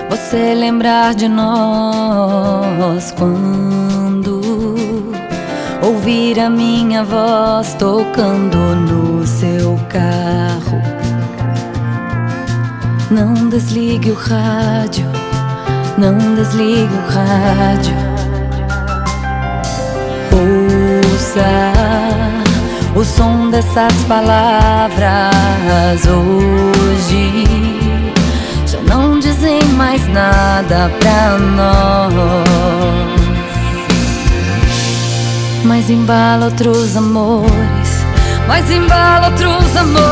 você lembrar de nós quando ouvir a minha voz tocando no seu carro. Não desligue o rádio, não desligue o rádio. Ouça o som dessas palavras hoje. Já não dizem mais nada pra nós, mas embala outros amores, mas embala outros amores.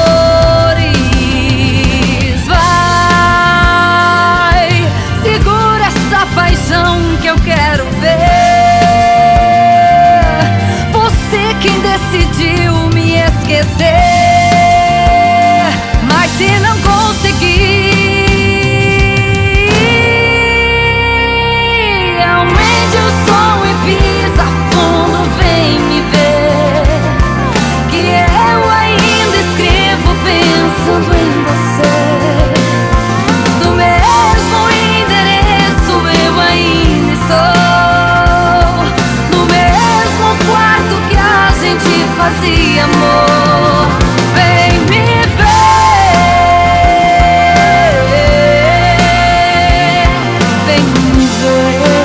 Vai, segura essa paixão que eu quero ver. Você quem decidiu me esquecer, mas se não conseguir, aumente o som e pisa fundo, vem me ver, que eu ainda escrevo pensando em você. Do mesmo endereço eu ainda estou, no mesmo quarto que a gente fazia amor. Vem me ver, vem me ver.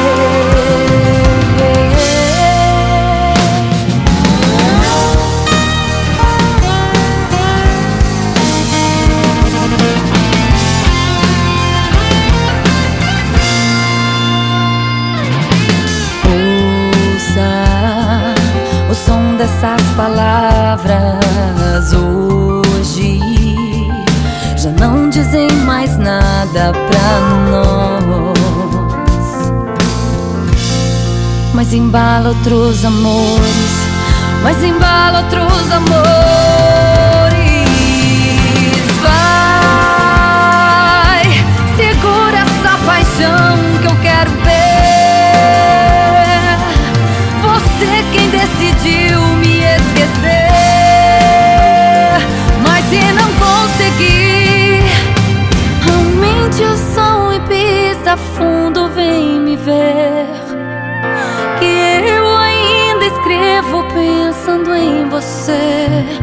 O som dessas palavras hoje já não dizem mais nada pra nós, mas embala outros amores, mas embala outros amores. Vai, segura essa paixão que eu quero ver. Você quem decidiu me esquecer, mas se não conseguir, aumente o som e pisa fundo, vem me ver, que eu ainda escrevo pensando em você.